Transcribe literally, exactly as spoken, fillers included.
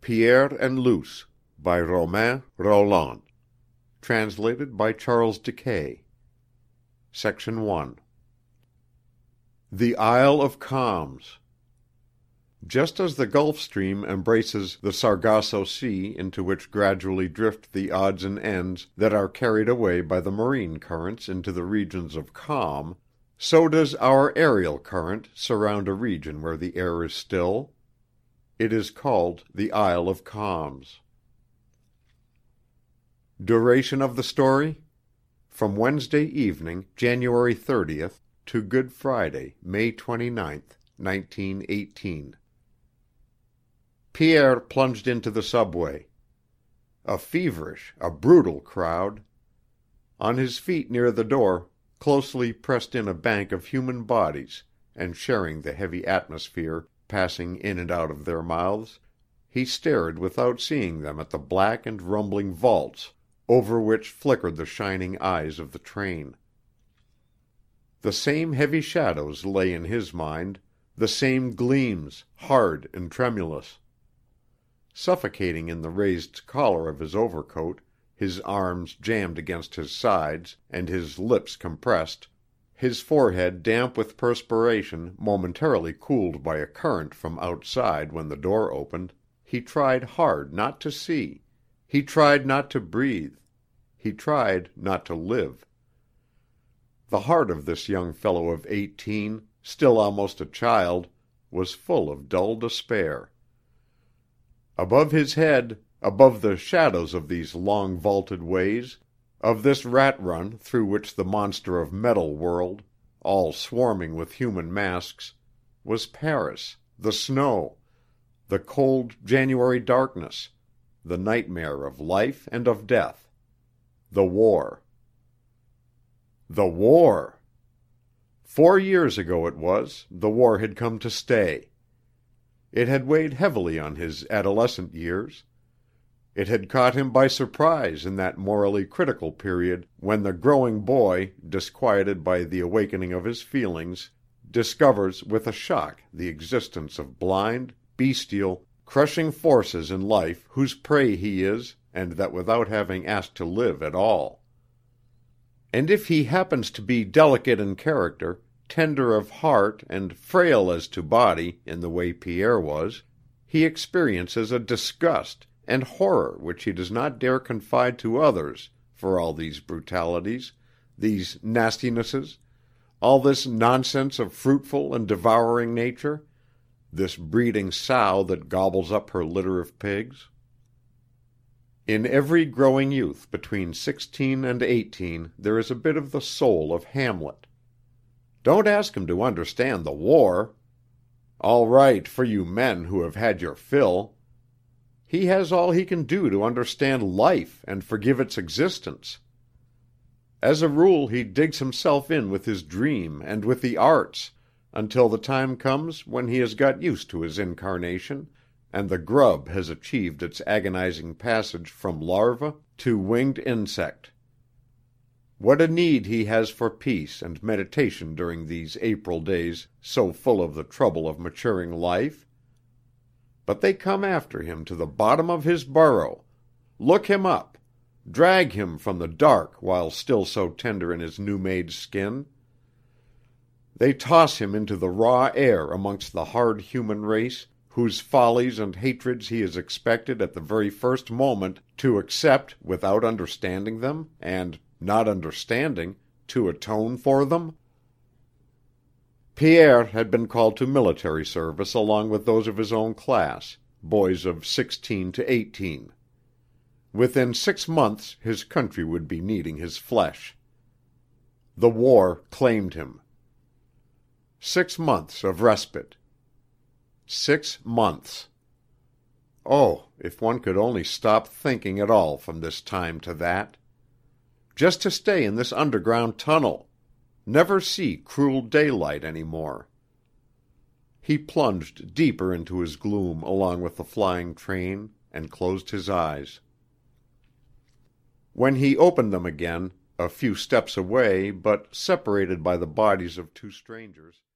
Pierre and Luce by Romain Rolland. Translated by Charles Dickey. Section one. The Isle of Calms. Just as the Gulf Stream embraces the Sargasso Sea, into which gradually drift the odds and ends that are carried away by the marine currents into the regions of calm, so does our aerial current surround a region where the air is still. It is called the Isle of Calms. Duration of the story: from Wednesday evening, January thirtieth, to Good Friday, May twenty-ninth, nineteen eighteen. Pierre plunged into the subway. A feverish, a brutal crowd. On his feet near the door, closely pressed in a bank of human bodies, and sharing the heavy atmosphere passing in and out of their mouths, he stared without seeing them at the black and rumbling vaults over which flickered the shining eyes of the train. The same heavy shadows lay in his mind, the same gleams, hard and tremulous. Suffocating in the raised collar of his overcoat, his arms jammed against his sides and his lips compressed, his forehead damp with perspiration momentarily cooled by a current from outside when the door opened, he tried hard not to see, he tried not to breathe, he tried not to live. The heart of this young fellow of eighteen, still almost a child, was full of dull despair. Above his head, above the shadows of these long vaulted ways, of this rat-run through which the monster of metal whirled, all swarming with human masks, was Paris, the snow, the cold January darkness, the nightmare of life and of death, the war. The war! Four years ago it was, the war had come to stay. It had weighed heavily on his adolescent years. It had caught him by surprise in that morally critical period when the growing boy, disquieted by the awakening of his feelings, discovers with a shock the existence of blind, bestial, crushing forces in life whose prey he is, and that without having asked to live at all. And if he happens to be delicate in character, tender of heart and frail as to body in the way Pierre was, he experiences a disgust and horror which he does not dare confide to others for all these brutalities, these nastinesses, all this nonsense of fruitful and devouring nature, this breeding sow that gobbles up her litter of pigs. In every growing youth between sixteen and eighteen there is a bit of the soul of Hamlet. Don't ask him to understand the war. All right for you men who have had your fill. He has all he can do to understand life and forgive its existence. As a rule he digs himself in with his dream and with the arts, until the time comes when he has got used to his incarnation, and the grub has achieved its agonizing passage from larva to winged insect. What a need he has for peace and meditation during these April days so full of the trouble of maturing life! But they come after him to the bottom of his burrow, look him up, drag him from the dark while still so tender in his new-made skin. They toss him into the raw air amongst the hard human race whose follies and hatreds he is expected at the very first moment to accept without understanding them, and, not understanding, to atone for them. Pierre had been called to military service along with those of his own class, boys of sixteen to eighteen. Within six months his country would be needing his flesh. The war claimed him. Six months of respite. Six months. Oh, if one could only stop thinking at all from this time to that. Just to stay in this underground tunnel. Never see cruel daylight any more. He plunged deeper into his gloom along with the flying train and closed his eyes. When he opened them again, a few steps away but separated by the bodies of two strangers,